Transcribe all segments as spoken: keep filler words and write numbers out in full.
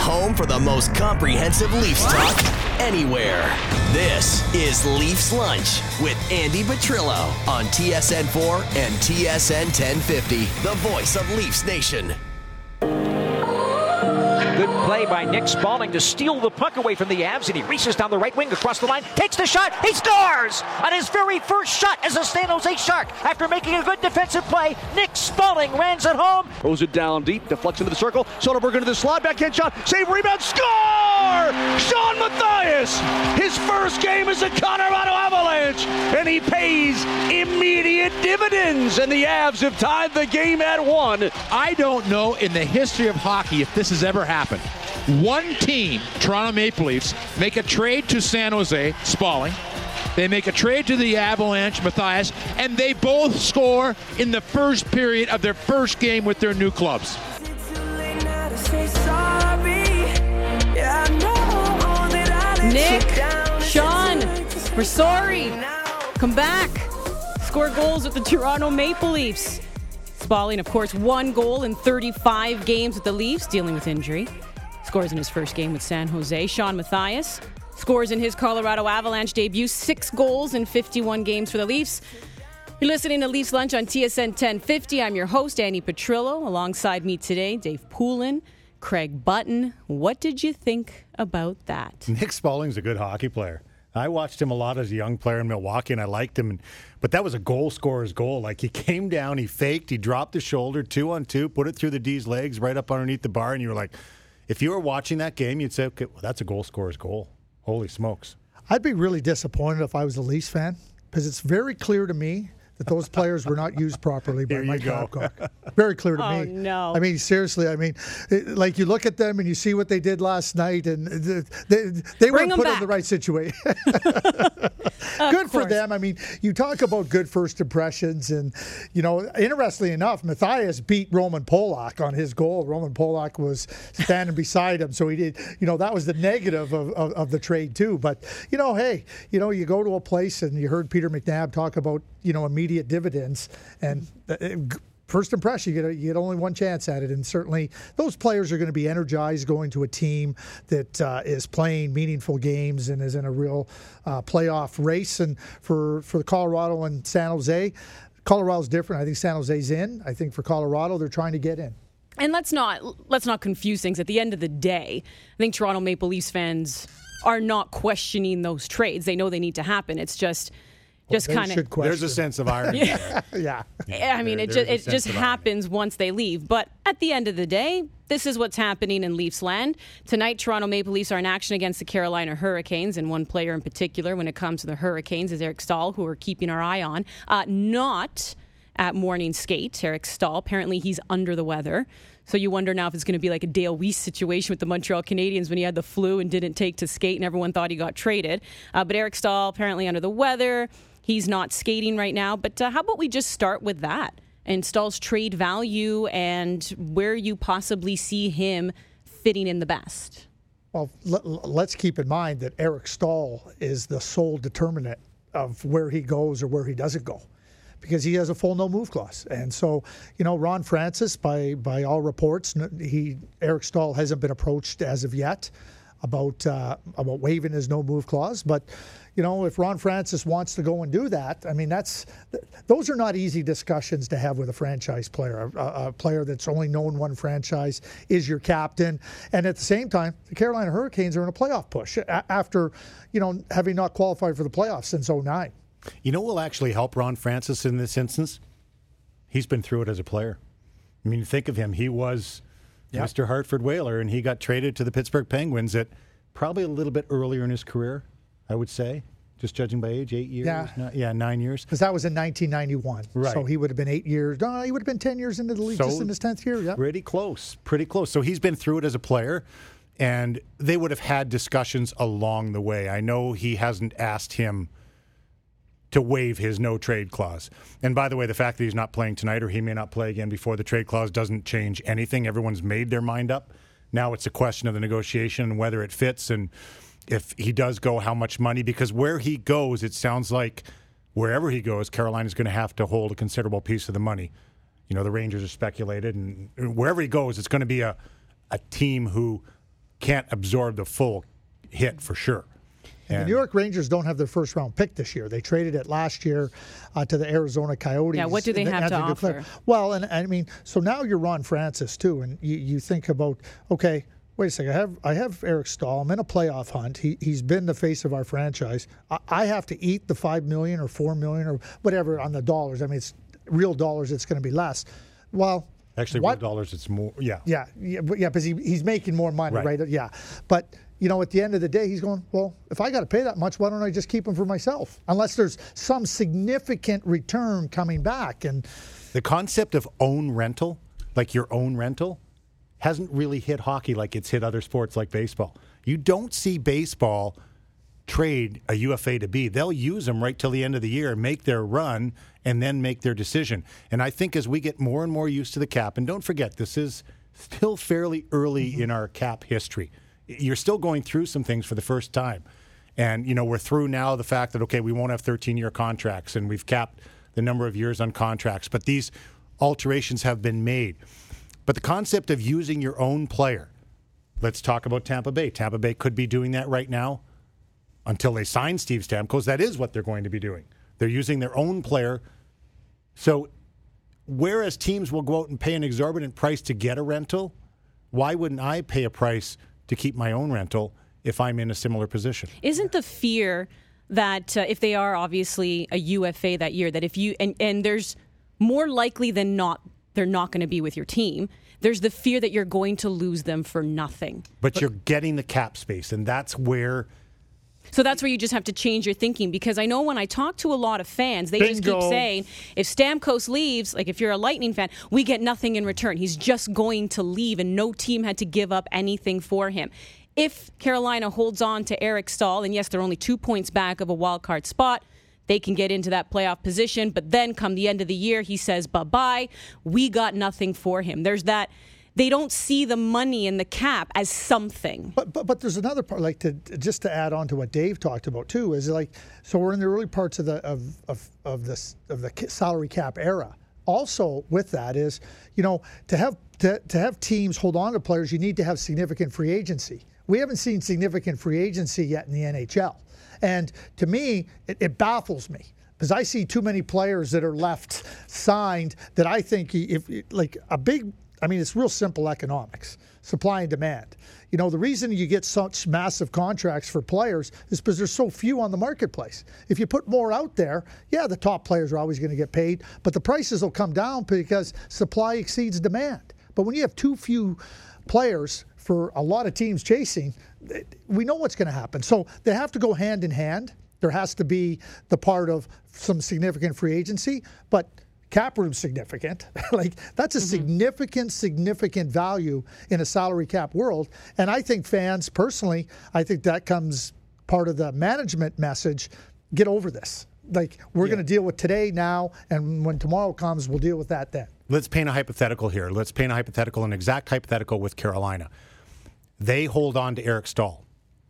home for the most comprehensive Leafs talk anywhere. This is Leafs Lunch with Andy Petrillo on T S N four and T S N ten fifty, the voice of Leafs Nation. Good play by Nick Spaulding to steal the puck away from the Avs, and he races down the right wing across the line, takes the shot, he scores! On his very first shot as a San Jose Shark. After making a good defensive play, Nick Spaulding rans it home. Throws it down deep, deflects into the circle, Soderberg into the slot, backhand shot, save, rebound, score! Sean Matthias, his first game as a Colorado Avalanche, and he pays immediate dividends, and the Avs have tied the game at one. I don't know in the history of hockey if this has ever happened. One team, Toronto Maple Leafs, make a trade to San Jose, Spaulding. They make a trade to the Avalanche, Matthias, and they both score in the first period of their first game with their new clubs. Nick, Sean, we're sorry. Come back. Score goals with the Toronto Maple Leafs. Spaulding, of course, one goal in thirty-five games with the Leafs, dealing with injury. Scores in his first game with San Jose. Sean Matthias scores in his Colorado Avalanche debut, six goals in fifty-one games for the Leafs. You're listening to Leafs Lunch on T S N ten fifty. I'm your host, Andy Petrillo. Alongside me today, Dave Poulin, Craig Button. What did you think about that? Nick Spaulding's a good hockey player. I watched him a lot as a young player in Milwaukee, and I liked him. But that was a goal scorer's goal. Like, he came down, he faked, he dropped the shoulder, two on two, put it through the D's legs, right up underneath the bar, and you were like, if you were watching that game, you'd say, okay, well, that's a goal scorer's goal. Holy smokes. I'd be really disappointed if I was a Leafs fan, because it's very clear to me that those players were not used properly by Mike Babcock. Very clear to oh, me. no. I mean, seriously, I mean, it, like, you look at them and you see what they did last night, and they, they weren't put back in the right situation. Good for them. I mean, you talk about good first impressions, and, you know, interestingly enough, Matthias beat Roman Polak on his goal. Roman Polak was standing beside him, so he did, you know, that was the negative of, of, of the trade too. But, you know, hey, you know, you go to a place, and you heard Peter McNabb talk about, you know, immediate dividends, and first impression, you get, you get only one chance at it, and certainly those players are going to be energized going to a team that uh, is playing meaningful games and is in a real uh, playoff race. And for, for Colorado and San Jose, Colorado's different. I think San Jose's in. I think for Colorado, they're trying to get in. And let's not let's not confuse things. At the end of the day, I think Toronto Maple Leafs fans are not questioning those trades. They know they need to happen. It's just Just well, kind of. There's a sense of irony. yeah. yeah. I mean, there, it just it just happens irony. Once they leave. But at the end of the day, this is what's happening in Leafs land. Tonight, Toronto Maple Leafs are in action against the Carolina Hurricanes, and one player in particular when it comes to the Hurricanes is Eric Staal, who we're keeping our eye on. Uh, not at morning skate, Eric Staal. Apparently, he's under the weather. So you wonder now if it's going to be like a Dale Weiss situation with the Montreal Canadiens when he had the flu and didn't take to skate, and everyone thought he got traded. Uh, but Eric Staal apparently under the weather. He's not skating right now, but uh, how about we just start with that and Staal's trade value and where you possibly see him fitting in the best? Well, let, let's keep in mind that Eric Staal is the sole determinant of where he goes or where he doesn't go, because he has a full no-move clause. And so, you know, Ron Francis, by by all reports, he Eric Staal hasn't been approached as of yet about uh, about waiving his no-move clause, but. You know, if Ron Francis wants to go and do that, I mean, that's those are not easy discussions to have with a franchise player. A, a player that's only known one franchise is your captain. And at the same time, the Carolina Hurricanes are in a playoff push after, you know, having not qualified for the playoffs since oh nine. You know what will actually help Ron Francis in this instance? He's been through it as a player. I mean, think of him. He was yep. Mister Hartford Whaler, and he got traded to the Pittsburgh Penguins at probably a little bit earlier in his career. I would say, just judging by age, eight years. Yeah, nine, yeah nine years. Because that was in nineteen ninety-one. Right. So he would have been eight years. No, he would have been ten years into the league, so just in his tenth year. Yeah. Pretty close. Pretty close. So he's been through it as a player, and they would have had discussions along the way. I know he hasn't asked him to waive his no-trade clause. And by the way, the fact that he's not playing tonight, or he may not play again before the trade clause, doesn't change anything. Everyone's made their mind up. Now it's a question of the negotiation and whether it fits, and if he does go, how much money? Because where he goes, it sounds like wherever he goes, Carolina's going to have to hold a considerable piece of the money. You know, the Rangers are speculated, and wherever he goes, it's going to be a, a team who can't absorb the full hit for sure. And the New York Rangers don't have their first round pick this year. They traded it last year uh, to the Arizona Coyotes. Yeah, what do they have to offer? Player. Well, and I mean, so now you're Ron Francis too, and you, you think about, okay, wait a second, I have I have Eric Staal. I'm in a playoff hunt. He he's been the face of our franchise. I, I have to eat the five million or four million or whatever on the dollars. I mean, it's real dollars. It's going to be less. Well, actually, what, real dollars. It's more. Yeah. Yeah. Yeah. Yeah. Because he, he's making more money, right? right? Yeah. But. You know, at the end of the day, he's going, well, if I got to pay that much, why don't I just keep him for myself? Unless there's some significant return coming back. And the concept of own rental, like your own rental, hasn't really hit hockey like it's hit other sports like baseball. You don't see baseball trade a U F A to B. They'll use them right till the end of the year, make their run, and then make their decision. And I think as we get more and more used to the cap, and don't forget, this is still fairly early mm-hmm. in our cap history. You're still going through some things for the first time. And, you know, we're through now the fact that, okay, we won't have thirteen-year contracts, and we've capped the number of years on contracts. But these alterations have been made. But the concept of using your own player, let's talk about Tampa Bay. Tampa Bay could be doing that right now until they sign Steve Stamkos. That is what they're going to be doing. They're using their own player. So whereas teams will go out and pay an exorbitant price to get a rental, why wouldn't I pay a price to keep my own rental if I'm in a similar position? Isn't the fear that uh, if they are obviously a U F A that year, that if you, and, and there's more likely than not, they're not going to be with your team. There's the fear that you're going to lose them for nothing. But, but you're getting the cap space, and that's where... So that's where you just have to change your thinking, because I know when I talk to a lot of fans, they Bingo. just keep saying, if Stamkos leaves, like if you're a Lightning fan, we get nothing in return. He's just going to leave, and no team had to give up anything for him. If Carolina holds on to Eric Staal, and yes, they're only two points back of a wild card spot, they can get into that playoff position, but then come the end of the year, he says, bye-bye, we got nothing for him. There's that... They don't see the money in the cap as something. But but, but there's another part, like to just to add on to what Dave talked about too, is like, so we're in the early parts of the of of of this of the salary cap era. Also with that is, you know, to have to, to have teams hold on to players, you need to have significant free agency. We haven't seen significant free agency yet in the N H L. And to me, it, it baffles me. Because I see too many players that are left signed that I think if like a big I mean, it's real simple economics, supply and demand. You know, the reason you get such massive contracts for players is because there's so few on the marketplace. If you put more out there, yeah, the top players are always going to get paid, but the prices will come down because supply exceeds demand. But when you have too few players for a lot of teams chasing, we know what's going to happen. So they have to go hand in hand. There has to be the part of some significant free agency, but cap room significant. Like that's a mm-hmm. significant, significant value in a salary cap world. And I think fans, personally, I think that comes part of the management message. Get over this. Like we're yeah. going to deal with today now, and when tomorrow comes, we'll deal with that then. Let's paint a hypothetical here. Let's paint a hypothetical, an exact hypothetical with Carolina. They hold on to Eric Staal.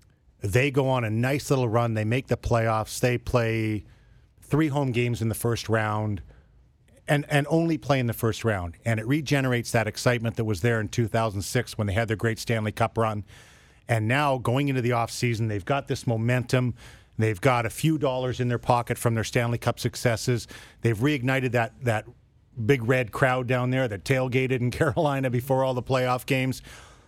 They go on a nice little run. They make the playoffs. They play three home games in the first round. And and only play in the first round. And it regenerates that excitement that was there in two thousand six when they had their great Stanley Cup run. And now, going into the offseason, they've got this momentum. They've got a few dollars in their pocket from their Stanley Cup successes. They've reignited that, that big red crowd down there that tailgated in Carolina before all the playoff games.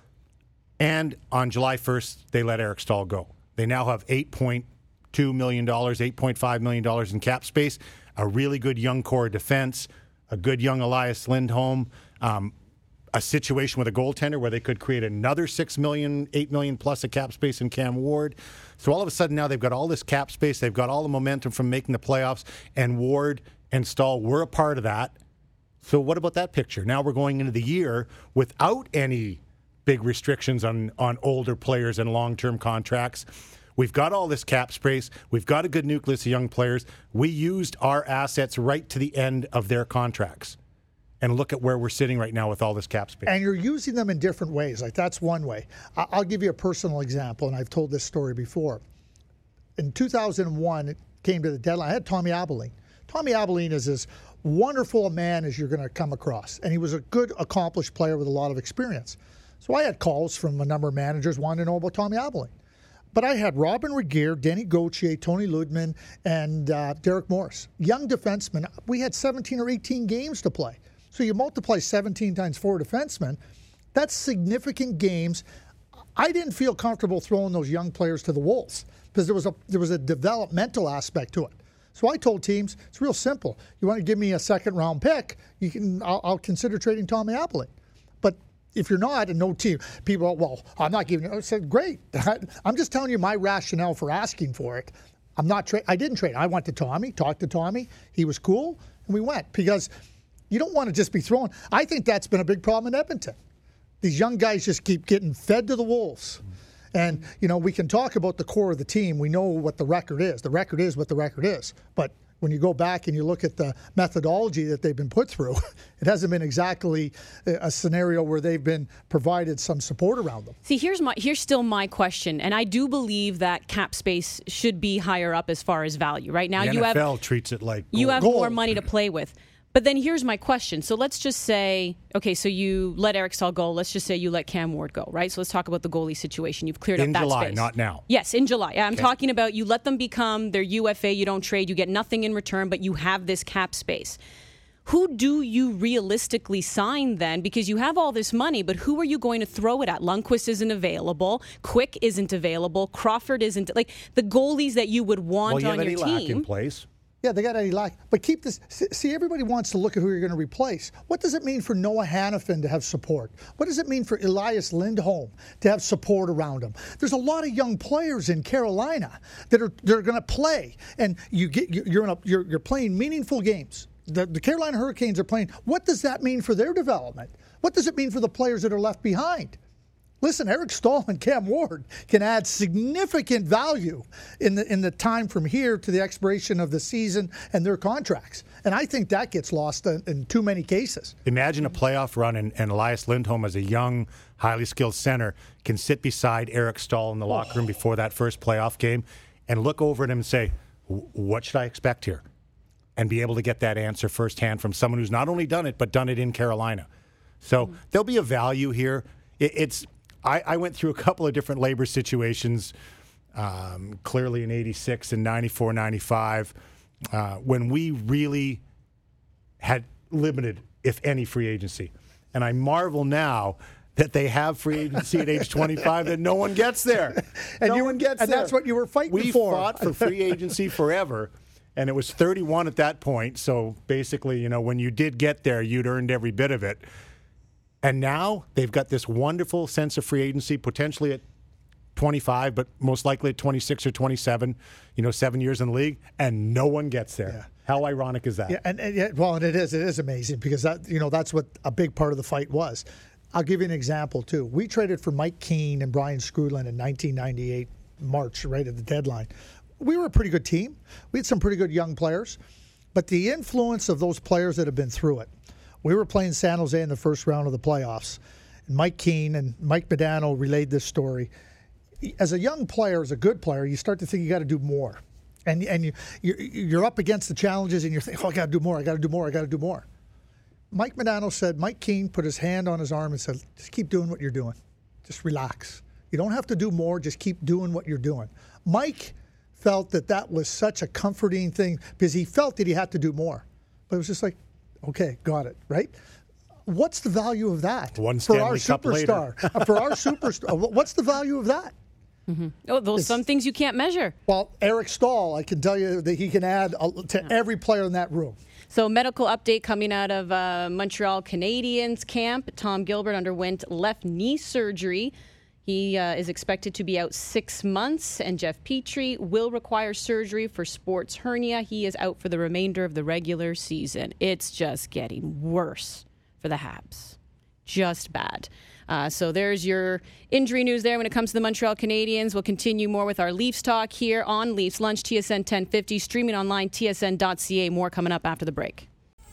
And on July first, they let Eric Staal go. They now have eight point two million dollars, eight point five million dollars in cap space. A really good young core defense, a good young Elias Lindholm, um, a situation with a goaltender where they could create another six million dollars, eight million dollars plus of cap space in Cam Ward. So all of a sudden now they've got all this cap space. They've got all the momentum from making the playoffs, and Ward and Staal were a part of that. So what about that picture? Now we're going into the year without any big restrictions on, on older players and long-term contracts. We've got all this cap space. We've got a good nucleus of young players. We used our assets right to the end of their contracts. And look at where we're sitting right now with all this cap space. And you're using them in different ways. Like, that's one way. I'll give you a personal example, and I've told this story before. In two thousand one, it came to the deadline. I had Tommy Abilene. Tommy Abilene is as wonderful a man as you're going to come across. And he was a good, accomplished player with a lot of experience. So I had calls from a number of managers wanting to know about Tommy Abilene. But I had Robin Regeer, Denny Gauthier, Tony Ludman, and uh, Derek Morris. Young defensemen. We had seventeen or eighteen games to play. So you multiply seventeen times four defensemen. That's significant games. I didn't feel comfortable throwing those young players to the wolves because there was a there was a developmental aspect to it. So I told teams, it's real simple. You want to give me a second round pick, you can. I'll, I'll consider trading Tommy Abilene. But if you're not, and no team, people are, well, I'm not giving you. I said, great. I'm just telling you my rationale for asking for it. I'm not tra- I didn't trade. I went to Tommy, talked to Tommy. He was cool, and we went because you don't want to just be throwing. I think that's been a big problem in Edmonton. These young guys just keep getting fed to the wolves. And, you know, we can talk about the core of the team. We know what the record is. The record is what the record is. But when you go back and you look at the methodology that they've been put through, it hasn't been exactly a scenario where they've been provided some support around them. See, here's my here's still my question. And I do believe that cap space should be higher up as far as value. Right now, the you N F L have treats it like you gold. have Gold. more money to play with. But then here's my question. So let's just say, okay, so you let Eric Staal go. Let's just say you let Cam Ward go, right? So let's talk about the goalie situation. You've cleared in up that July, space. not now. Yes, in July. I'm Okay. talking about you let them become their U F A. You don't trade. You get nothing in return, but you have this cap space. Who do you realistically sign then? Because you have all this money, but who are you going to throw it at? Lundqvist isn't available. Quick isn't available. Crawford isn't. Like the goalies that you would want Well, you on have your Eddie Lack team. in place. Yeah, they got Eddie Lack. But keep this. See, everybody wants to look at who you're going to replace. What does it mean for Noah Hannafin to have support? What does it mean for Elias Lindholm to have support around him? There's a lot of young players in Carolina that are they're going to play, and you get you're in a, you're you're playing meaningful games. The, the Carolina Hurricanes are playing. What does that mean for their development? What does it mean for the players that are left behind? Listen, Eric Staal and Cam Ward can add significant value in the in the time from here to the expiration of the season and their contracts. And I think that gets lost in, in too many cases. Imagine a playoff run and, and Elias Lindholm as a young, highly skilled center can sit beside Eric Staal in the locker room before that first playoff game and look over at him and say, what should I expect here? And be able to get that answer firsthand from someone who's not only done it, but done it in Carolina. So mm-hmm. there'll be a value here. It, it's I, I went through a couple of different labor situations, um, clearly in eighty-six and ninety-four, ninety-five, uh, when we really had limited, if any, free agency. And I marvel now that they have free agency at age twenty-five, that no one gets there. and no you, one gets and there. that's what you were fighting we for. We fought for free agency forever, and it was thirty-one at that point. So basically, you know, when you did get there, you'd earned every bit of it. And now they've got this wonderful sense of free agency, potentially at twenty-five, but most likely at twenty-six or twenty-seven, you know, seven years in the league, and no one gets there. Yeah. How ironic is that? Yeah, and, and yeah, well, and it is. It is amazing because that, you know, that's what a big part of the fight was. I'll give you an example, too. We traded for Mike Keane and Brian Skrudland in nineteen ninety-eight, March, right at the deadline. We were a pretty good team. We had some pretty good young players. But the influence of those players that have been through it, we were playing San Jose in the first round of the playoffs. And Mike Keane and Mike Modano relayed this story. As a young player, as a good player, you start to think you got to do more. And and you, you're, you're up against the challenges and you're thinking, oh, I got to do more, I got to do more, I got to do more. Mike Modano said, Mike Keane put his hand on his arm and said, just keep doing what you're doing. Just relax. You don't have to do more, just keep doing what you're doing. Mike felt that that was such a comforting thing because he felt that he had to do more. But it was just like, okay, got it, right? What's the value of that One for Stanley our Cup superstar? later. For our superstar, what's the value of that? Mm-hmm. Oh, those It's, some things you can't measure. Well, Eric Staal, I can tell you that he can add to every player in that room. So, medical update coming out of uh, Montreal Canadiens camp. Tom Gilbert underwent left knee surgery. He uh, is expected to be out six months, and Jeff Petrie will require surgery for sports hernia. He is out for the remainder of the regular season. It's just getting worse for the Habs. Just bad. Uh, so there's your injury news there when it comes to the Montreal Canadiens. We'll continue more with our Leafs talk here on Leafs Lunch, T S N ten fifty, streaming online, T S N dot C A. More coming up after the break.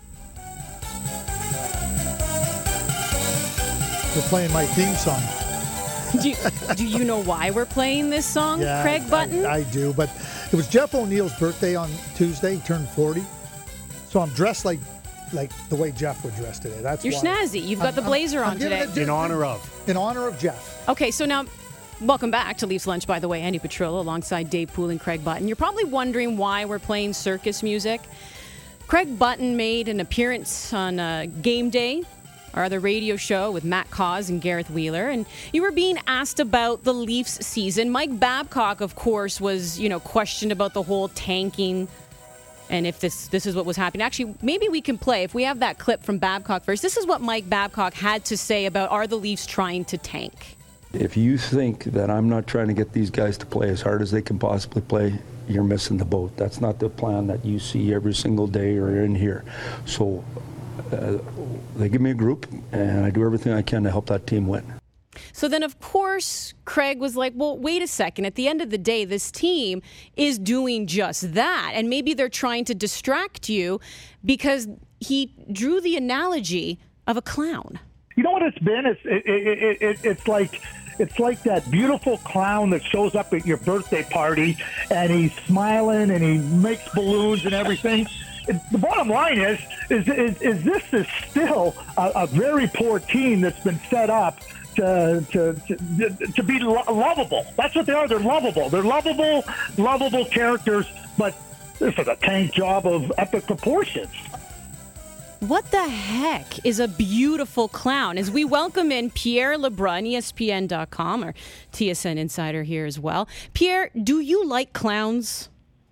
We're playing my theme song. Do you, do you know why we're playing this song, yeah, Craig Button? I, I do, but it was Jeff O'Neill's birthday on Tuesday. He turned forty. So I'm dressed like like the way Jeff would dress today. That's You're why. snazzy. You've got I'm, the blazer I'm, on I'm today. It, in honor of. In honor of Jeff. Okay, so now, welcome back to Leafs Lunch, by the way. Andy Petrillo alongside Dave Poole and Craig Button. You're probably wondering why we're playing circus music. Craig Button made an appearance on uh, Game Day, our other radio show with Matt Cauz and Gareth Wheeler, and you were being asked about the Leafs season. Mike Babcock, of course, was, you know, questioned about the whole tanking and if this this is what was happening. Actually, maybe we can play, if we have that clip from Babcock first. This is what Mike Babcock had to say about, are the Leafs trying to tank? If you think that I'm not trying to get these guys to play as hard as they can possibly play, you're missing the boat. That's not the plan that you see every single day or in here. So uh, they give me a group, and I do everything I can to help that team win. So then, of course, Craig was like, well, wait a second. At the end of the day, this team is doing just that. And maybe they're trying to distract you, because he drew the analogy of a clown. You know what it's been? It's, it, it, it, it's like... It's like that beautiful clown that shows up at your birthday party, and he's smiling and he makes balloons and everything. The bottom line is, is, is, is this is still a, a very poor team that's been set up to to to, to be lo- lovable. That's what they are. They're lovable. They're lovable, lovable characters, but this is a tank job of epic proportions. What the heck is a beautiful clown? As we welcome in Pierre Lebrun, E S P N dot com, our T S N insider here as well. Pierre, do you like clowns?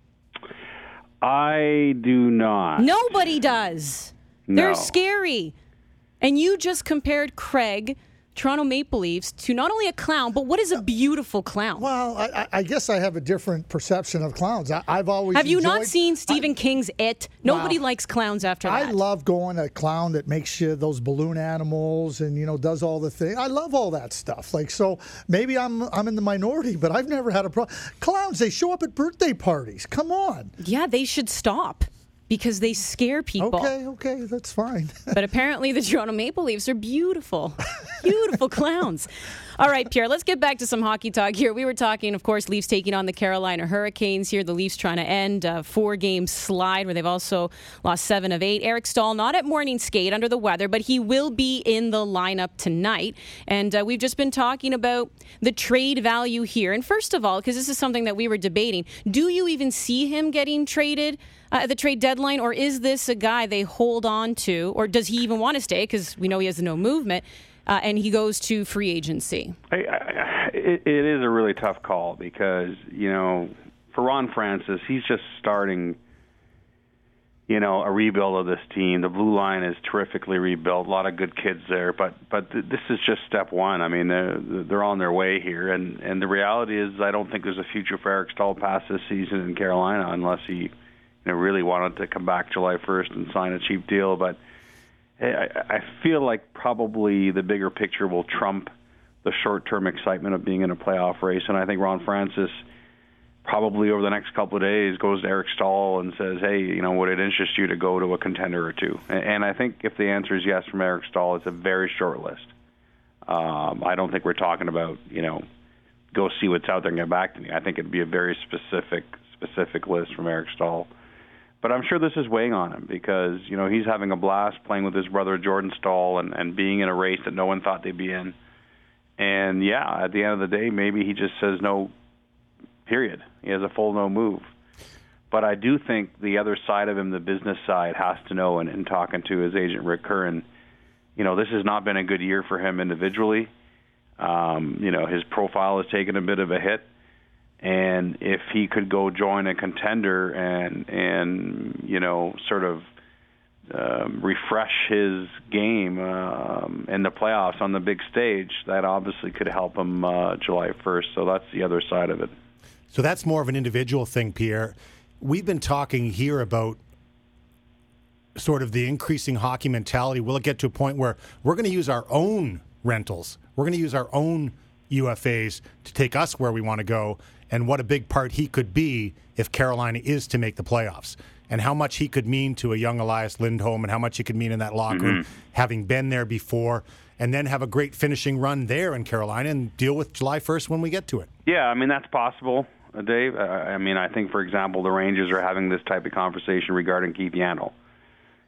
I do not. Nobody does. No. They're scary. And you just compared Craig, Toronto Maple Leafs, to not only a clown, but what is a beautiful clown? Well, I, I guess I have a different perception of clowns. I, I've always Have you enjoyed, not seen Stephen I, King's It? Nobody wow. likes clowns after that. I love going a clown that makes you those balloon animals and, you know, does all the things. I love all that stuff. Like, so maybe I'm I'm in the minority, but I've never had a problem. Clowns, they show up at birthday parties. Come on. Yeah, they should stop, because they scare people. Okay, okay, that's fine. But apparently the Toronto Maple Leafs are beautiful. Beautiful clowns. All right, Pierre, let's get back to some hockey talk here. We were talking, of course, Leafs taking on the Carolina Hurricanes here. The Leafs trying to end a four-game slide where they've also lost seven of eight. Eric Staal not at morning skate, under the weather, but he will be in the lineup tonight. And uh, we've just been talking about the trade value here. And first of all, because this is something that we were debating, do you even see him getting traded uh, at the trade deadline, or is this a guy they hold on to, or does he even want to stay, because we know he has no movement, Uh, and he goes to free agency? I, I, it, it is a really tough call, because, you know, for Ron Francis, he's just starting, you know, a rebuild of this team. The blue line is terrifically rebuilt, a lot of good kids there, but but th- this is just step one. I mean, they're, they're on their way here, and, and the reality is I don't think there's a future for Eric Staal past this season in Carolina, unless he, you know, really wanted to come back July first and sign a cheap deal. But I feel like probably the bigger picture will trump the short-term excitement of being in a playoff race. And I think Ron Francis probably over the next couple of days goes to Eric Staal and says, hey, you know, would it interest you to go to a contender or two? And I think if the answer is yes from Eric Staal, it's a very short list. Um, I don't think we're talking about, you know, go see what's out there and get back to me. I think it'd be a very specific, specific list from Eric Staal. But I'm sure this is weighing on him, because, you know, he's having a blast playing with his brother Jordan Staal and, and being in a race that no one thought they'd be in. And, yeah, at the end of the day, maybe he just says no, period. He has a full no move. But I do think the other side of him, the business side, has to know, and in talking to his agent Rick Curran, you know, this has not been a good year for him individually. Um, you know, his profile has taken a bit of a hit. And if he could go join a contender and, and you know, sort of um, refresh his game um, in the playoffs on the big stage, that obviously could help him uh, July first. So that's the other side of it. So that's more of an individual thing, Pierre. We've been talking here about sort of the increasing hockey mentality. Will it get to a point where we're going to use our own rentals? We're going to use our own U F As to take us where we want to go, and what a big part he could be if Carolina is to make the playoffs, and how much he could mean to a young Elias Lindholm, and how much he could mean in that locker mm-hmm. room, having been there before, and then have a great finishing run there in Carolina and deal with July first when we get to it. Yeah, I mean, that's possible, Dave. Uh, I mean, I think, for example, the Rangers are having this type of conversation regarding Keith Yandle.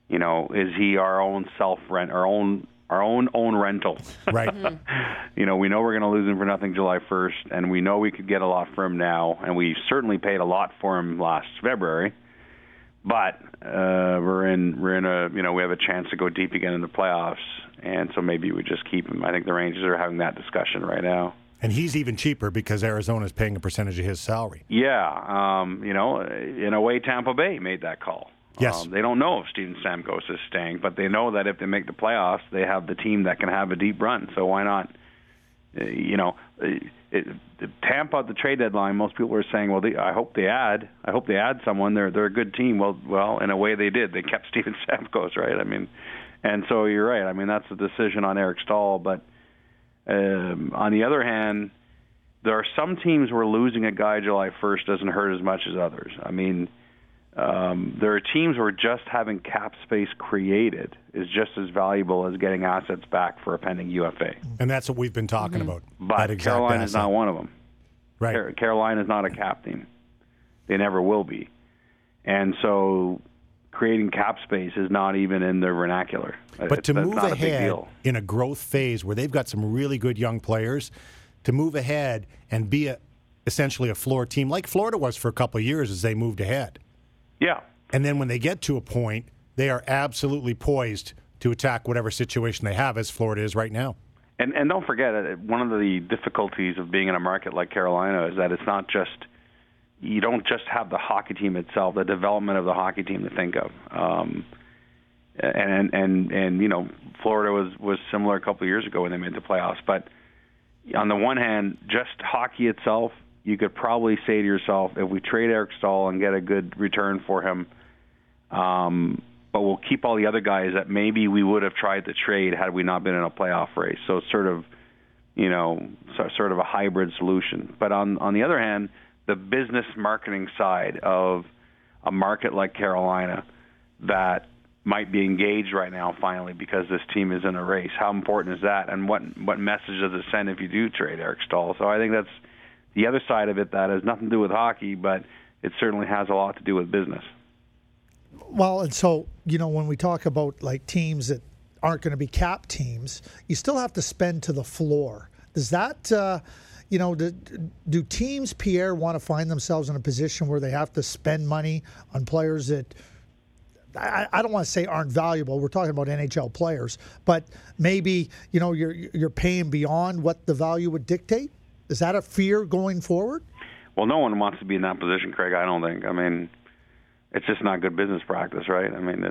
you know, is he our own self rent, our own our own own rental? Right. You know, we know we're going to lose him for nothing July first, and we know we could get a lot for him now, and we certainly paid a lot for him last February. But uh, we're in we're in a you know we have a chance to go deep again in the playoffs, and so maybe we just keep him. I think the Rangers are having that discussion right now. And he's even cheaper because Arizona's paying a percentage of his salary. Yeah, um, you know, in a way, Tampa Bay made that call. Yes. Um, they don't know if Steven Stamkos is staying, but they know that if they make the playoffs, they have the team that can have a deep run. So why not? Uh, you know, it, it, Tampa at the trade deadline, most people are saying, well, they, I hope they add. I hope they add someone. They're they're a good team. Well, well, in a way, they did. They kept Steven Stamkos, right? I mean, and so you're right. I mean, that's a decision on Eric Staal. But um, on the other hand, there are some teams where losing a guy July first doesn't hurt as much as others. I mean. Um, there are teams where just having cap space created is just as valuable as getting assets back for a pending U F A. And that's what we've been talking Mm-hmm. about. But Carolina is not one of them. Right. Car- Carolina is not a cap team. They never will be. And so creating cap space is not even in their vernacular. But it's, to that's move not a big ahead deal. in a growth phase where they've got some really good young players, to move ahead and be a, essentially a floor team like Florida was for a couple of years as they moved ahead. Yeah. And then when they get to a point, they are absolutely poised to attack whatever situation they have, as Florida is right now. And and don't forget, one of the difficulties of being in a market like Carolina is that it's not just, you don't just have the hockey team itself, the development of the hockey team to think of. Um, and, and, and, you know, Florida was, was similar a couple of years ago when they made the playoffs. But on the one hand, just hockey itself, you could probably say to yourself, if we trade Eric Staal and get a good return for him, um, but we'll keep all the other guys that maybe we would have tried to trade had we not been in a playoff race. So it's sort of, you know, sort of a hybrid solution. But on, on the other hand, the business marketing side of a market like Carolina that might be engaged right now finally because this team is in a race, how important is that? And what what message does it send if you do trade Eric Staal? So I think that's the other side of it that has nothing to do with hockey, but it certainly has a lot to do with business. Well, and so, you know, when we talk about like teams that aren't going to be cap teams, you still have to spend to the floor. Does that, uh, you know, do, do teams, Pierre, want to find themselves in a position where they have to spend money on players that, I, I don't want to say aren't valuable. We're talking about N H L players, but maybe, you know, you're you're paying beyond what the value would dictate? Is that a fear going forward? Well, no one wants to be in that position, Craig, I don't think. I mean, it's just not good business practice, right? I mean, it,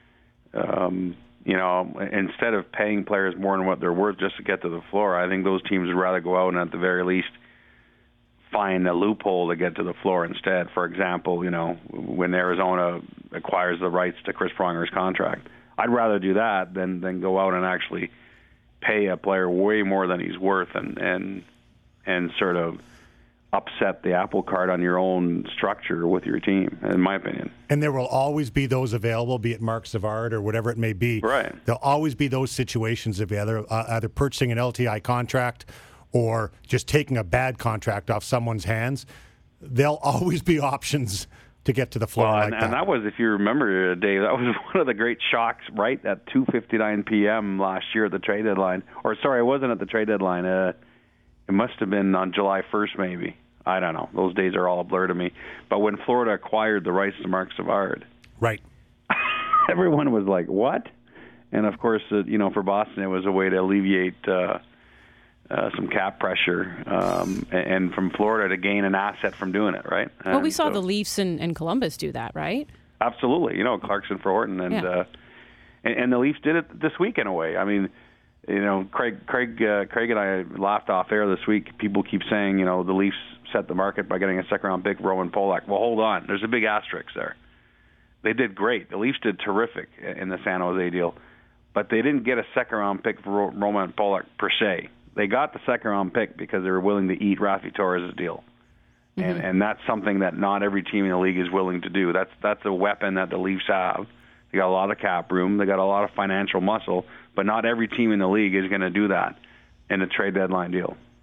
um, you know, instead of paying players more than what they're worth just to get to the floor, I think those teams would rather go out and at the very least find a loophole to get to the floor instead. For example, you know, when Arizona acquires the rights to Chris Pronger's contract, I'd rather do that than, than go out and actually pay a player way more than he's worth and, and and sort of upset the apple cart on your own structure with your team, in my opinion. And there will always be those available, be it Mark Savard or whatever it may be. Right. There'll always be those situations of either, uh, either purchasing an L T I contract or just taking a bad contract off someone's hands. There'll always be options to get to the floor well, like and, that. And that was, if you remember, Dave, that was one of the great shocks, right, at two fifty-nine p.m. last year at the trade deadline. Or, sorry, it wasn't at the trade deadline. Uh, it must have been on July first, maybe. I don't know. Those days are all a blur to me. But when Florida acquired the rights to Mark Savard, right, everyone was like, what? And, of course, uh, you know, for Boston, it was a way to alleviate uh, uh, some cap pressure um, and, and from Florida to gain an asset from doing it, right? Well, and we saw so, the Leafs and, and Columbus do that, right? Absolutely. You know, Clarkson for Horton. And, yeah. uh, and, and the Leafs did it this week in a way. I mean, you know, Craig, Craig, uh, Craig and I laughed off air this week. People keep saying, you know, the Leafs set the market by getting a second-round pick, Roman Polak. Well, hold on. There's a big asterisk there. They did great. The Leafs did terrific in the San Jose deal, but they didn't get a second-round pick for Roman Polak per se. They got the second-round pick because they were willing to eat Rafi Torres' deal. Mm-hmm. And and that's something that not every team in the league is willing to do. That's that's a weapon that the Leafs have. They got a lot of cap room. They got a lot of financial muscle. But not every team in the league is going to do that in a trade deadline deal.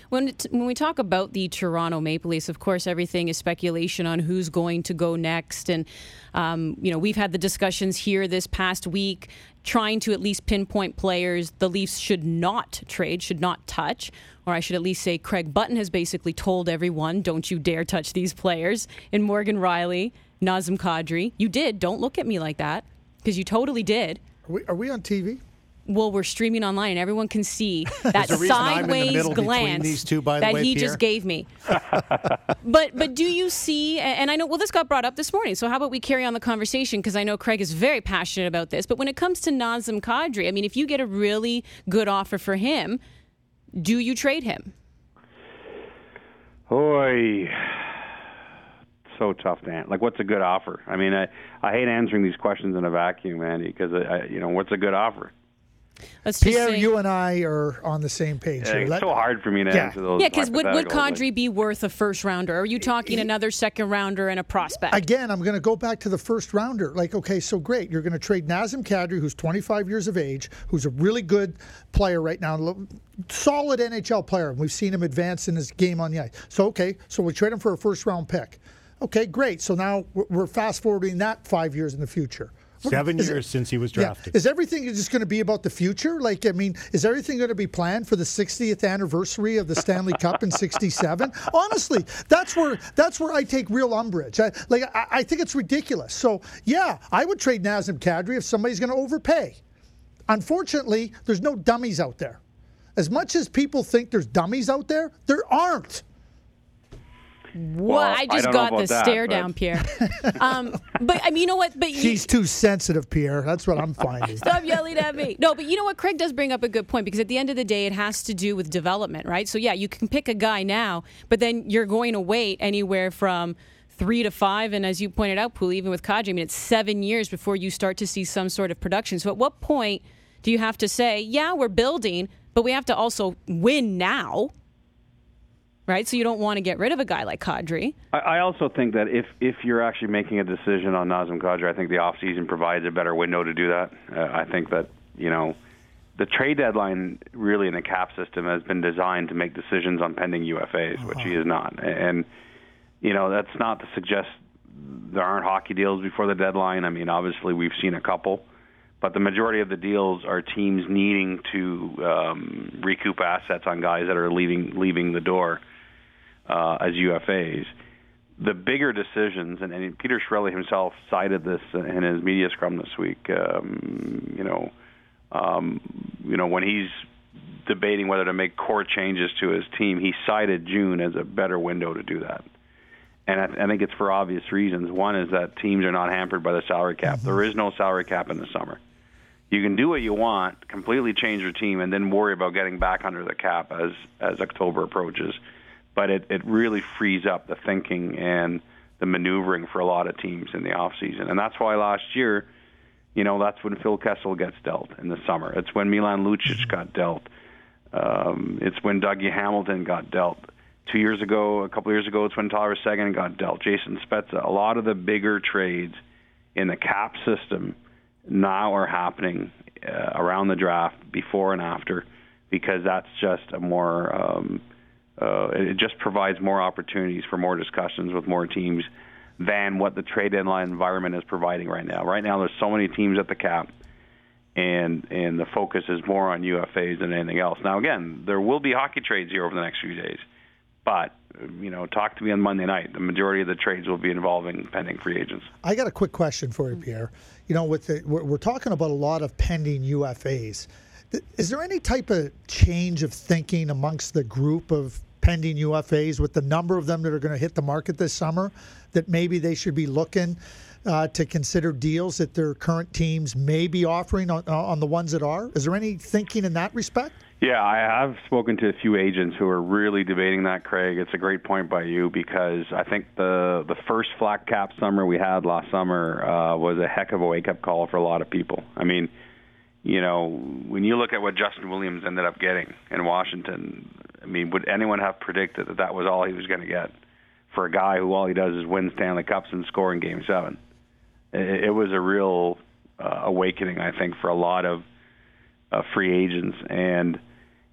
When it, when we talk about the Toronto Maple Leafs, of course, everything is speculation on who's going to go next. And, um, you know, we've had the discussions here this past week trying to at least pinpoint players the Leafs should not trade, should not touch. Or I should at least say Craig Button has basically told everyone, don't you dare touch these players. And Morgan Rielly, Nazem Kadri. You did. Don't look at me like that, because you totally did. Are we, are we on T V? Well, we're streaming online, and everyone can see that sideways glance two, by the that way, he Pierre. just gave me. but but do you see, and I know, well, this got brought up this morning, so how about we carry on the conversation, because I know Craig is very passionate about this. But when it comes to Nazem Kadri, I mean, if you get a really good offer for him, do you trade him? Oy. So tough to answer. Like, what's a good offer? I mean, I, I hate answering these questions in a vacuum, Andy, because, I, you know, what's a good offer? Let's just Pierre, say, you and I are on the same page here. It's Let, so hard for me to yeah. answer those. Yeah, because would, would Kadri like, be worth a first rounder? Or are you talking another second rounder and a prospect? Again, I'm going to go back to the first rounder. Like, okay, so great. You're going to trade Nazem Kadri, who's twenty-five years of age, who's a really good player right now, solid N H L player. We've seen him advance in his game on the ice. So, okay, so we trade him for a first round pick. Okay, great. So now we're fast forwarding that five years in the future. Seven is years it, since he was drafted. Yeah. Is everything just going to be about the future? Like, I mean, is everything going to be planned for the sixtieth anniversary of the Stanley Cup in sixty-seven? Honestly, that's where that's where I take real umbrage. I, like, I, I think it's ridiculous. So, yeah, I would trade Nazem Kadri if somebody's going to overpay. Unfortunately, there's no dummies out there. As much as people think there's dummies out there, there aren't. Well, well, I just I got the that, stare but... down, Pierre. um, but I mean, you know what? But he's you... too sensitive, Pierre. That's what I'm finding. Stop yelling at me. No, but you know what? Craig does bring up a good point, because at the end of the day, it has to do with development, right? So yeah, you can pick a guy now, but then you're going to wait anywhere from three to five, and as you pointed out, Poole, even with Kadri, I mean, it's seven years before you start to see some sort of production. So at what point do you have to say, yeah, we're building, but we have to also win now? Right, so you don't want to get rid of a guy like Kadri. I, I also think that if, if you're actually making a decision on Nazem Kadri, I think the offseason provides a better window to do that. Uh, I think that, you know, the trade deadline really in the cap system has been designed to make decisions on pending U F As, uh-huh. which he is not. And, you know, that's not to suggest there aren't hockey deals before the deadline. I mean, obviously we've seen a couple. But the majority of the deals are teams needing to um, recoup assets on guys that are leaving leaving the door uh, as U F As. The bigger decisions, and, and Peter Chiarelli himself cited this in his media scrum this week. Um, you know, um, you know when he's debating whether to make core changes to his team, he cited June as a better window to do that. And I, I think it's for obvious reasons. One is that teams are not hampered by the salary cap. Mm-hmm. There is no salary cap in the summer. You can do what you want, completely change your team, and then worry about getting back under the cap as as October approaches. But it, it really frees up the thinking and the maneuvering for a lot of teams in the offseason. And that's why last year, you know, that's when Phil Kessel gets dealt in the summer. It's when Milan Lucic got dealt. Um, it's when Dougie Hamilton got dealt. Two years ago, a couple years ago, it's when Tyler Seguin got dealt. Jason Spezza. A lot of the bigger trades in the cap system now are happening uh, around the draft, before and after, because that's just a more, um, uh, it just provides more opportunities for more discussions with more teams than what the trade deadline environment is providing right now. Right now, there's so many teams at the cap, and and the focus is more on U F As than anything else. Now, again, there will be hockey trades here over the next few days, but you know, talk to me on Monday night. The majority of the trades will be involving pending free agents. I got a quick question for you, Pierre. You know, with the, we're, we're talking about a lot of pending U F As. Is there any type of change of thinking amongst the group of pending U F As, with the number of them that are going to hit the market this summer, that maybe they should be looking uh, to consider deals that their current teams may be offering on, on the ones that are? Is there any thinking in that respect? Yeah, I have spoken to a few agents who are really debating that, Craig. It's a great point by you, because I think the the first flat cap summer we had last summer uh, was a heck of a wake-up call for a lot of people. I mean, you know, when you look at what Justin Williams ended up getting in Washington, I mean, would anyone have predicted that that was all he was going to get for a guy who all he does is win Stanley Cups and score in Game seven? It, it was a real uh, awakening, I think, for a lot of uh, free agents. And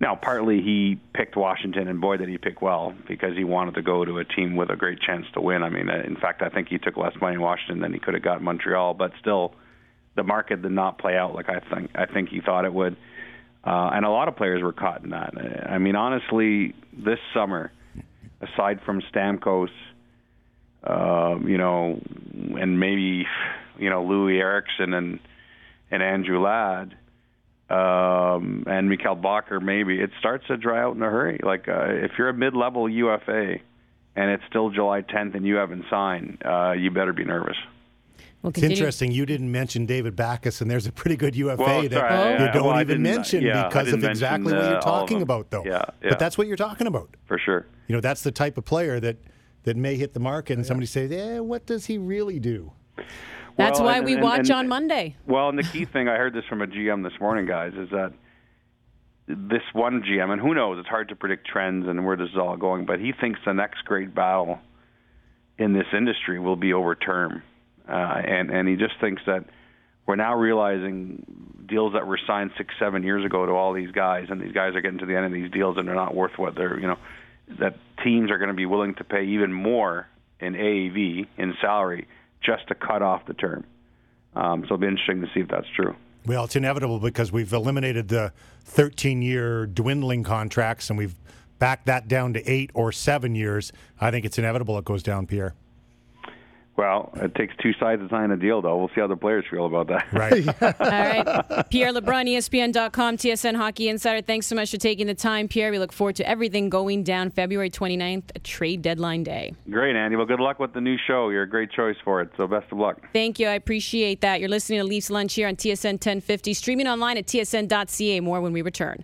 Now, partly he picked Washington, and boy, did he pick well, because he wanted to go to a team with a great chance to win. I mean, in fact, I think he took less money in Washington than he could have got in Montreal, but still, the market did not play out like I think I think he thought it would. Uh, and a lot of players were caught in that. I mean, honestly, this summer, aside from Stamkos, uh, you know, and maybe, you know, Louis Eriksson and and Andrew Ladd, um, and Mikhail Bakker, maybe, it starts to dry out in a hurry. Like, uh, if you're a mid-level U F A and it's still July tenth and you haven't signed, uh, you better be nervous. We'll it's interesting. You didn't mention David Backes, and there's a pretty good U F A well, that sorry, you yeah, don't well, even mention yeah, because of exactly mention, what uh, you're talking about, though. Yeah, yeah. But that's what you're talking about. For sure. You know, that's the type of player that, that may hit the market, and somebody says, eh, what does he really do? That's well, why and, we and, watch and, on Monday. Well, and the key thing, I heard this from a G M this morning, guys, is that this one G M, and who knows, it's hard to predict trends and where this is all going, but he thinks the next great battle in this industry will be over term. Uh, and, and he just thinks that we're now realizing deals that were signed six, seven years ago to all these guys, and these guys are getting to the end of these deals and they're not worth what they're, you know, that teams are going to be willing to pay even more in A A V, in salary, just to cut off the term. Um, so it'll be interesting to see if that's true. Well, it's inevitable because we've eliminated the thirteen-year dwindling contracts and we've backed that down to eight or seven years. I think it's inevitable it goes down, Pierre. Well, it takes two sides to sign a deal, though. We'll see how the players feel about that. Right. All right. Pierre LeBrun, E S P N dot com, T S N Hockey Insider. Thanks so much for taking the time, Pierre. We look forward to everything going down February twenty-ninth, trade deadline day. Great, Andy. Well, good luck with the new show. You're a great choice for it, so best of luck. Thank you. I appreciate that. You're listening to Leafs Lunch here on T S N ten fifty, streaming online at T S N dot C A. More when we return.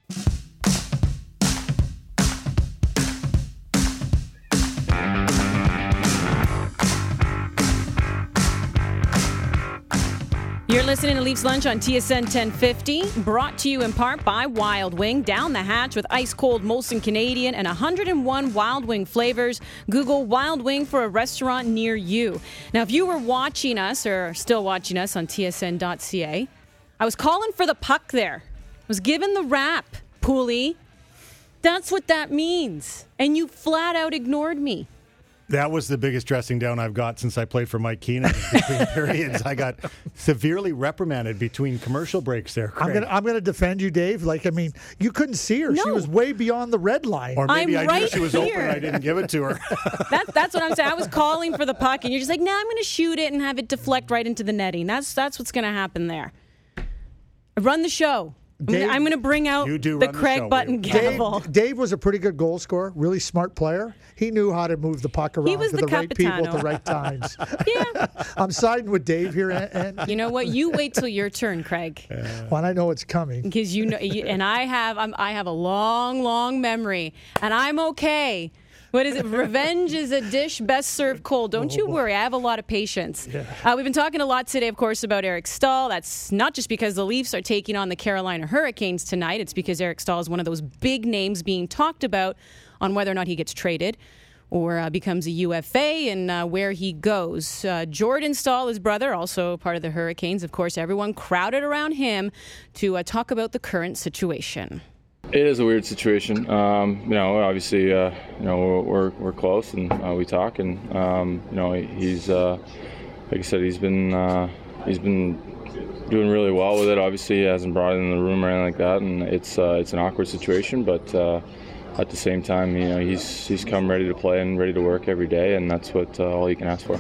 You're listening to Leafs Lunch on T S N ten fifty, brought to you in part by Wild Wing. Down the hatch with ice-cold Molson Canadian and one hundred one Wild Wing flavors. Google Wild Wing for a restaurant near you. Now, if you were watching us or still watching us on T S N dot C A, I was calling for the puck there. I was given the rap, Pooley. That's what that means. And you flat out ignored me. That was the biggest dressing down I've got since I played for Mike Keenan. Between periods, I got severely reprimanded between commercial breaks there, Craig. I'm going to I'm gonna defend you, Dave. Like, I mean, you couldn't see her. No. She was way beyond the red line. Or maybe I'm I right knew she was here. open and I didn't give it to her. That, that's what I'm saying. I was calling for the puck, and you're just like, nah, I'm going to shoot it and have it deflect right into the netting. That's that's what's going to happen there. Run the show. Dave, I'm going to bring out you do the run the Craig show, Button Dave. gavel. Dave, Dave was a pretty good goal scorer, really smart player. He knew how to move the puck around He was to the the right people at Capitano. the right times. Yeah. I'm siding with Dave here, and, and You know what? You wait till your turn, Craig, when I know it's coming. because you know. You, and I have I'm, I have a long, long memory, and I'm okay. What is it? Revenge is a dish best served cold. Don't you worry. I have a lot of patience. Yeah. Uh, we've been talking a lot today, of course, about Eric Staal. That's not just because the Leafs are taking on the Carolina Hurricanes tonight. It's because Eric Staal is one of those big names being talked about on whether or not he gets traded or uh, becomes a U F A and uh, where he goes. Uh, Jordan Staal, his brother, also part of the Hurricanes. Of course, everyone crowded around him to uh, talk about the current situation. It is a weird situation. Um, you know, obviously, uh, you know, we're we're close and uh, we talk, and um, you know, he's uh, like I said, he's been uh, he's been doing really well with it. Obviously, he hasn't brought it in the room or anything like that, and it's uh, it's an awkward situation. But uh, at the same time, you know, he's he's come ready to play and ready to work every day, and that's what uh, all you can ask for.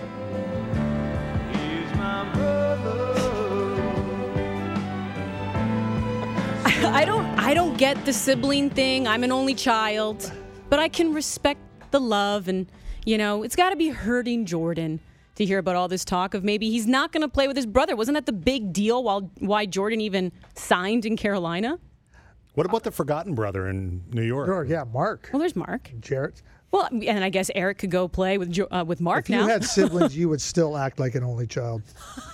I don't I don't get the sibling thing. I'm an only child. But I can respect the love, and, you know, it's got to be hurting Jordan to hear about all this talk of maybe he's not going to play with his brother. Wasn't that the big deal while why Jordan even signed in Carolina? What about the forgotten brother in New York? Sure, yeah, Mark. Well, there's Mark. Jarrett. Well, and I guess Eric could go play with Jo- uh, with Mark If now. you had siblings, you would still act like an only child.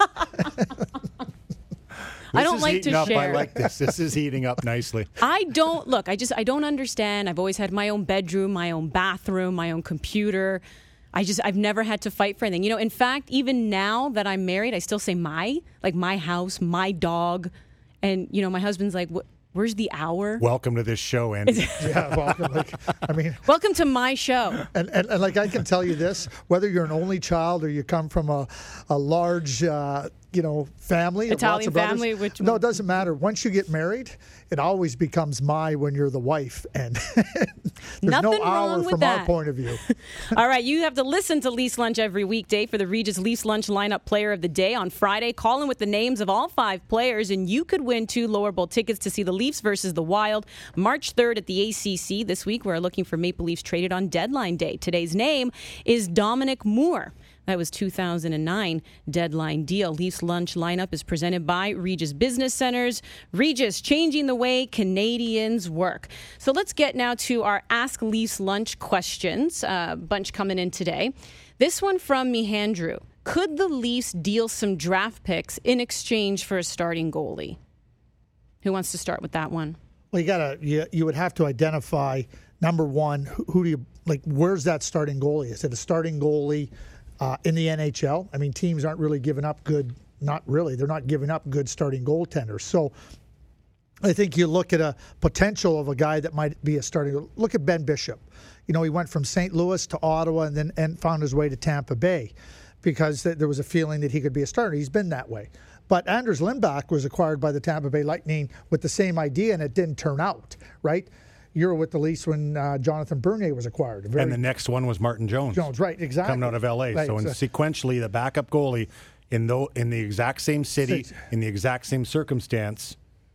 I This don't is like heating to up. share. I like this. This is heating up nicely. I don't look. I just I don't understand. I've always had my own bedroom, my own bathroom, my own computer. I just I've never had to fight for anything. You know, in fact, even now that I'm married, I still say my, like my house, my dog, and you know, my husband's like, what Where's the hour? Welcome to this show, Andy. yeah, welcome. Like, I mean, welcome to my show. And, and, and like I can tell you this, whether you're an only child or you come from a, a large, uh, you know, family, Italian of lots of family, brothers, which no, it doesn't matter. Once you get married, it always becomes my when you're the wife, and there's Nothing no hour wrong with from that. our point of view. All right, you have to listen to Leafs Lunch every weekday for the Regis Leafs Lunch lineup player of the day on Friday. Call in with the names of all five players, and you could win two lower bowl tickets to see the Leafs versus the Wild March third at the A C C. This week, we're looking for Maple Leafs traded on deadline day. Today's name is Dominic Moore. That was two thousand nine deadline deal. Leafs Lunch lineup is presented by Regis Business Centers. Regis, changing the way Canadians work. So let's get now to our Ask Leafs Lunch questions. A uh, bunch coming in today. This one from Mehandrew. Could the Leafs deal some draft picks in exchange for a starting goalie? Who wants to start with that one? Well, you gotta you, you would have to identify, number one, who, who do you like? Where's that starting goalie? Is it a starting goalie Uh, in the N H L? I mean, teams aren't really giving up good, not really, they're not giving up good starting goaltenders. So I think you look at a potential of a guy that might be a starting. Look at Ben Bishop. You know, he went from Saint Louis to Ottawa and then and found his way to Tampa Bay because th- there was a feeling that he could be a starter. He's been that way. But Anders Lindback was acquired by the Tampa Bay Lightning with the same idea, and it didn't turn out, right? You were with the Leafs when uh, Jonathan Bernier was acquired. Very and the next one was Martin Jones. Jones, right, exactly. Coming out of L A. Right, so in so. sequentially, the backup goalie in, the, in the exact same city, Six. in the exact same circumstance,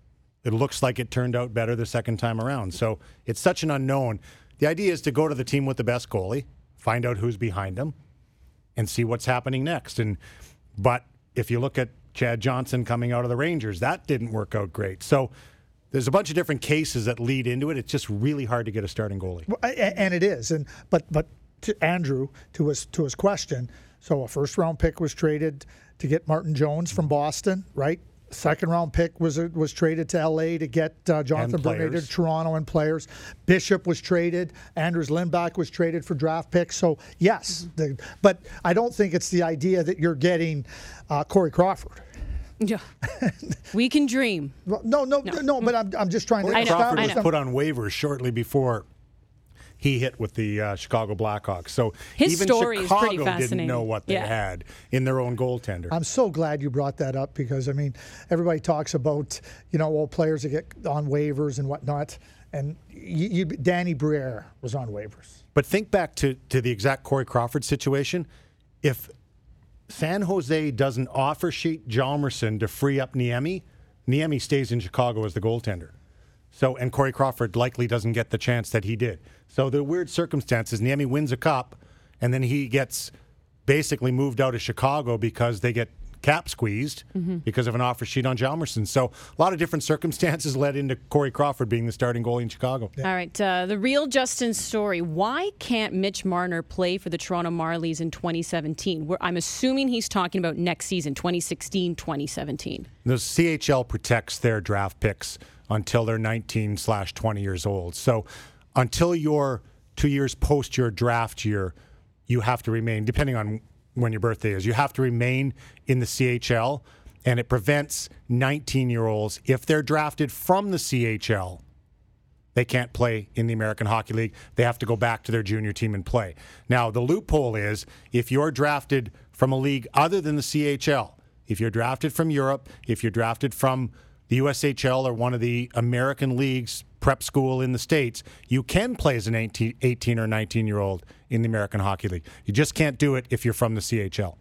it looks like it turned out better the second time around. So it's such an unknown. The idea is to go to the team with the best goalie, find out who's behind them, and see what's happening next. And But if you look at Chad Johnson coming out of the Rangers, that didn't work out great. So there's a bunch of different cases that lead into it. It's just really hard to get a starting goalie. Well, and it is. And but but to Andrew, to his to his question, so a first round pick was traded to get Martin Jones from Boston, right? Second round pick was was traded to L A to get uh, Jonathan Bernier to Toronto and players. Bishop was traded. Anders Lindback was traded for draft picks. So yes, the, but I don't think it's the idea that you're getting uh, Corey Crawford. Yeah, we can dream. Well, no, no, no, no. But I'm I'm just trying to. I know, Crawford I was know. put on waivers shortly before he hit with the uh, Chicago Blackhawks. So His even story is pretty Chicago fascinating. didn't know what they Yeah. had in their own goaltender. I'm so glad you brought that up because, I mean, everybody talks about, you know, all players that get on waivers and whatnot. And you, you, Danny Briere was on waivers. But think back to, to the exact Corey Crawford situation. If San Jose doesn't offer sheet Hjalmarsson to free up Niemi, Niemi stays in Chicago as the goaltender. So, and Corey Crawford likely doesn't get the chance that he did. So the weird circumstances, Niemi wins a cup, and then he gets basically moved out of Chicago because they get cap squeezed mm-hmm. because of an offer sheet on Hjalmarsson. So a lot of different circumstances led into Corey Crawford being the starting goalie in Chicago. Yeah. All right, uh, the real Justin story. Why can't Mitch Marner play for the Toronto Marlies in twenty seventeen? We're, I'm assuming he's talking about next season, twenty sixteen twenty seventeen. The C H L protects their draft picks until they're nineteen slash twenty years old. So until you're two years post your draft year, you have to remain, depending on when your birthday is, you have to remain in the C H L, and it prevents nineteen-year-olds, if they're drafted from the C H L, they can't play in the American Hockey League. They have to go back to their junior team and play. Now, the loophole is if you're drafted from a league other than the C H L, if you're drafted from Europe, if you're drafted from the U S H L or one of the American leagues prep school in the States, you can play as an eighteen or nineteen-year-old in the American Hockey League. You just can't do it if you're from the C H L.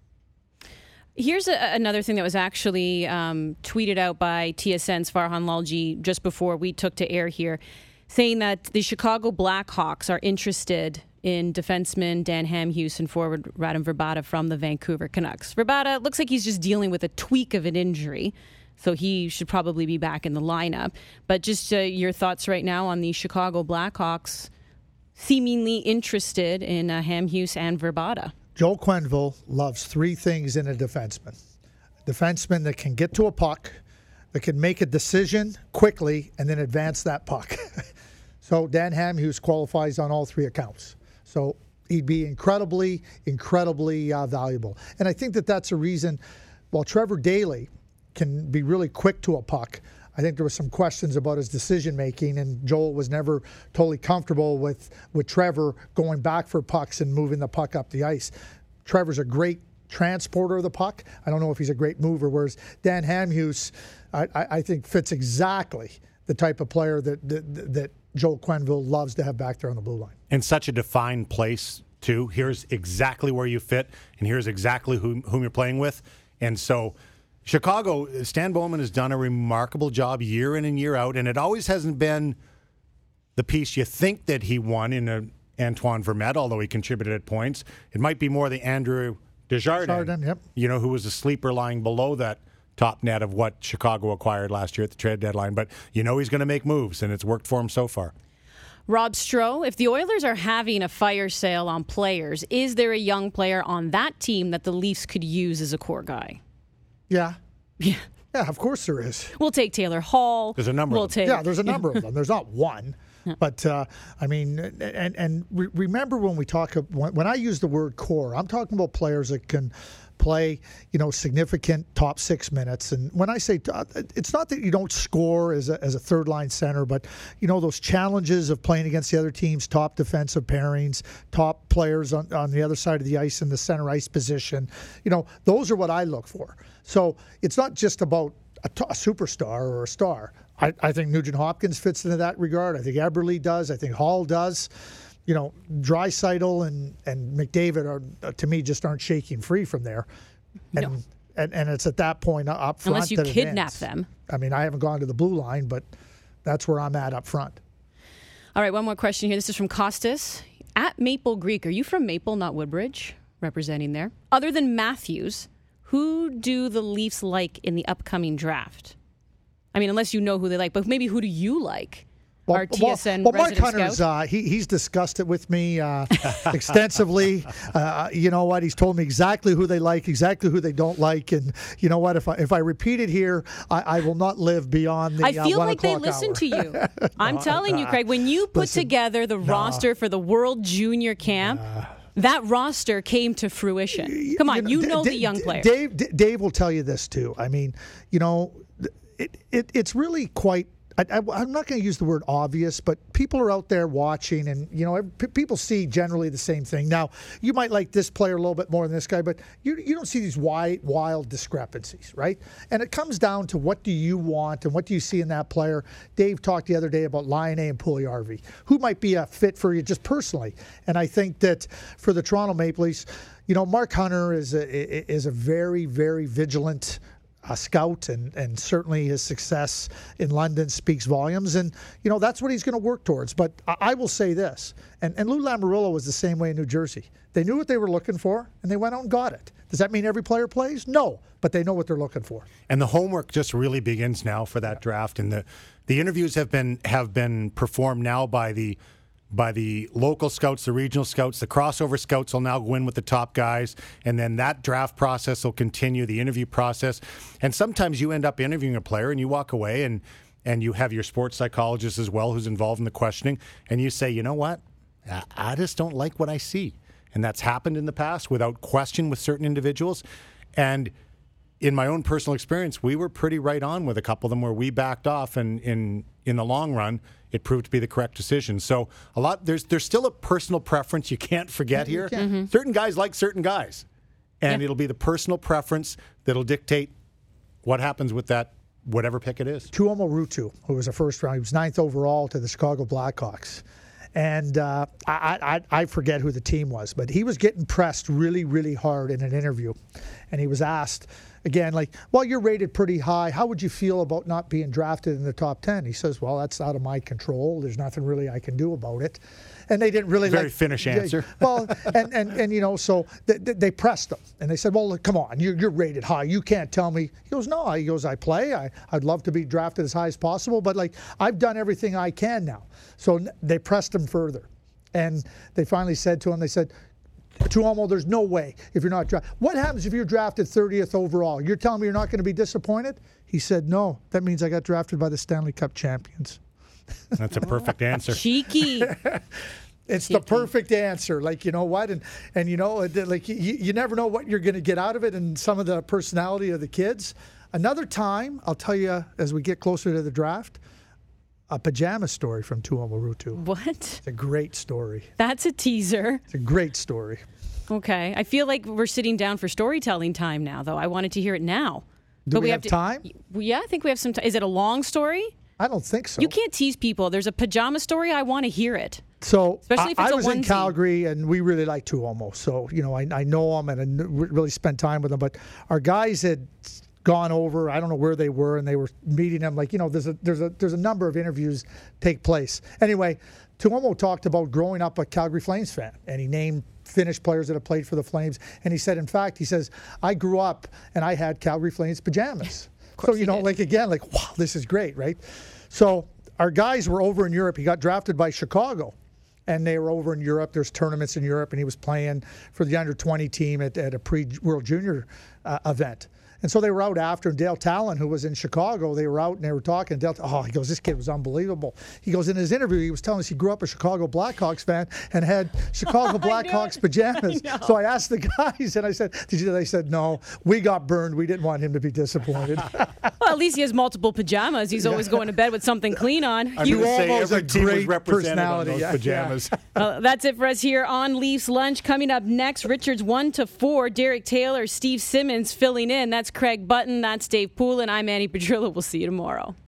Here's a, another thing that was actually um, tweeted out by T S N's Farhan Lalji just before we took to air here, saying that the Chicago Blackhawks are interested in defenseman Dan Hamhuis and forward Radim Vrbata from the Vancouver Canucks. Vrbata looks like he's just dealing with a tweak of an injury, so he should probably be back in the lineup. But just uh, your thoughts right now on the Chicago Blackhawks seemingly interested in uh, Hamhuis and Vrbata. Joe Quenneville loves three things in a defenseman. A defenseman that can get to a puck, that can make a decision quickly, and then advance that puck. So Dan Hamhuis qualifies on all three accounts. So he'd be incredibly, incredibly uh, valuable. And I think that that's a reason, while Trevor Daley can be really quick to a puck, I think there was some questions about his decision making, and Joel was never totally comfortable with, with Trevor going back for pucks and moving the puck up the ice. Trevor's a great transporter of the puck. I don't know if he's a great mover, whereas Dan Hamhuis, I, I, I think, fits exactly the type of player that, that that Joel Quenneville loves to have back there on the blue line. In such a defined place, too. Here's exactly where you fit, and here's exactly who, whom you're playing with. And so Chicago, Stan Bowman has done a remarkable job year in and year out, and it always hasn't been the piece you think that he won in a Antoine Vermette, although he contributed at points. It might be more the Andrew Desjardins, Desjardins, yep. you know, who was a sleeper lying below that top net of what Chicago acquired last year at the trade deadline. But you know he's going to make moves, and it's worked for him so far. Rob Stroh, if the Oilers are having a fire sale on players, is there a young player on that team that the Leafs could use as a core guy? Yeah. Yeah. Yeah, of course there is. We'll take Taylor Hall. There's a number we'll of them. Take, yeah, there's a number of them. There's not one. But, uh, I mean, and, and re- remember when we talk, when, when I use the word core, I'm talking about players that can play, you know, significant top six minutes. And when I say, it's not that you don't score as a, as a third line center, but, you know, those challenges of playing against the other team's top defensive pairings, top players on, on the other side of the ice in the center ice position, you know, those are what I look for. So it's not just about a, t- a superstar or a star. I, I think Nugent Hopkins fits into that regard. I think Eberle does. I think Hall does. You know, Draisaitl and, and McDavid are, to me, just aren't shaking free from there. And, no. and and it's at that point up front unless you that kidnap it them. I mean, I haven't gone to the blue line, but that's where I'm at up front. All right, one more question here. This is from Costas. At Maple Greek, are you from Maple, not Woodbridge? Representing there. Other than Matthews, who do the Leafs like in the upcoming draft? I mean, unless you know who they like, but maybe who do you like? Well, Our T S N well, well Mark resident Hunter's, scout? uh, he, he's discussed it with me uh, extensively. Uh, you know what? He's told me exactly who they like, exactly who they don't like. And you know what? If I if I repeat it here, I, I will not live beyond the I feel uh, one like they o'clock listen hour. to you. I'm telling you, Craig, when you put Listen, together the no. roster for the World Junior Camp, that roster came to fruition. Come on, you, you know D- the young D- players. Dave, D- Dave will tell you this too. I mean, you know, it, it it's really quite. I, I, I'm not going to use the word obvious, but people are out there watching, and you know, p- people see generally the same thing. Now, you might like this player a little bit more than this guy, but you you don't see these wide, wild discrepancies, right? And it comes down to what do you want and what do you see in that player. Dave talked the other day about Laine and Puljujarvi, who might be a fit for you just personally. And I think that for the Toronto Maple Leafs, you know, Mark Hunter is a is a very, very vigilant a scout, and, and certainly his success in London speaks volumes. And, you know, that's what he's going to work towards. But I, I will say this, and, and Lou Lamoriello was the same way in New Jersey. They knew what they were looking for, and they went out and got it. Does that mean every player plays? No, but they know what they're looking for. And the homework just really begins now for that draft. And the, the interviews have been have been performed now by the by the local scouts, the regional scouts. The crossover scouts will now go in with the top guys, and then that draft process will continue, the interview process. And sometimes you end up interviewing a player and you walk away, and, and you have your sports psychologist as well who's involved in the questioning, and you say, you know what, I, I just don't like what I see. And that's happened in the past without question with certain individuals. And in my own personal experience, we were pretty right on with a couple of them where we backed off, and in in the long run, it proved to be the correct decision. So a lot there's there's still a personal preference you can't forget here. Mm-hmm. Certain guys like certain guys, and Yeah. it'll be the personal preference that'll dictate what happens with that whatever pick it is. Tuomo Ruutu, who was a first round, he was ninth overall to the Chicago Blackhawks. And uh, I, I, I forget who the team was, but he was getting pressed really, really hard in an interview. And he was asked, again, like, well, you're rated pretty high. How would you feel about not being drafted in the top ten? He says, well, that's out of my control. There's nothing really I can do about it. And they didn't really Very like, Finnish answer. Well, and, and, and you know, so they, they pressed him. And they said, well, look, come on, you're, you're rated high. You can't tell me. He goes, no. He goes, I play. I, I'd love to be drafted as high as possible. But, like, I've done everything I can now. So they pressed him further. And they finally said to him, they said, Tuomo, there's no way if you're not drafted. What happens if you're drafted thirtieth overall? You're telling me you're not going to be disappointed? He said, no. That means I got drafted by the Stanley Cup champions. That's a perfect answer. Cheeky. It's the perfect answer. Like, you know what? And, and you know, like you, you never know what you're going to get out of it, and some of the personality of the kids. Another time, I'll tell you as we get closer to the draft, a pajama story from Tuomo Ruutu. What? It's a great story. That's a teaser. It's a great story. Okay. I feel like we're sitting down for storytelling time now, though. I wanted to hear it now. Do but we, we have, have to, time? Yeah, I think we have some time. Is it a long story? I don't think so. You can't tease people. There's a pajama story. I want to hear it. So Especially if it's I, I a was in onesie. Calgary, and we really like Tuomo. So, you know, I, I know him and I kn- really spent time with him. But our guys had gone over. I don't know where they were, and they were meeting him. Like, you know, there's a there's a there's a number of interviews take place. Anyway, Tuomo talked about growing up a Calgary Flames fan, and he named Finnish players that have played for the Flames. And he said, in fact, he says, I grew up and I had Calgary Flames pajamas. So, you know, did. like again, like, wow, this is great, right? So our guys were over in Europe. He got drafted by Chicago. And they were over in Europe. There's tournaments in Europe, and he was playing for the under twenty team at, at a pre-World Junior uh, event. And so they were out after. Dale Talon, who was in Chicago, they were out and they were talking. Dale, oh, he goes, this kid was unbelievable. He goes, in his interview, he was telling us he grew up a Chicago Blackhawks fan and had Chicago Blackhawks pajamas. I so I asked the guys, and I said, did you? They said, no, we got burned. We didn't want him to be disappointed. Well, at least he has multiple pajamas. He's always going to bed with something clean on. I You would say almost every a team was great represented on personality. those Yeah, pajamas. Well, that's it for us here on Leafs Lunch. Coming up next, Richards one to four, Derek Taylor, Steve Simmons filling in. That's Craig Button. That's Dave Poulin. I'm Annie Petrillo. We'll see you tomorrow.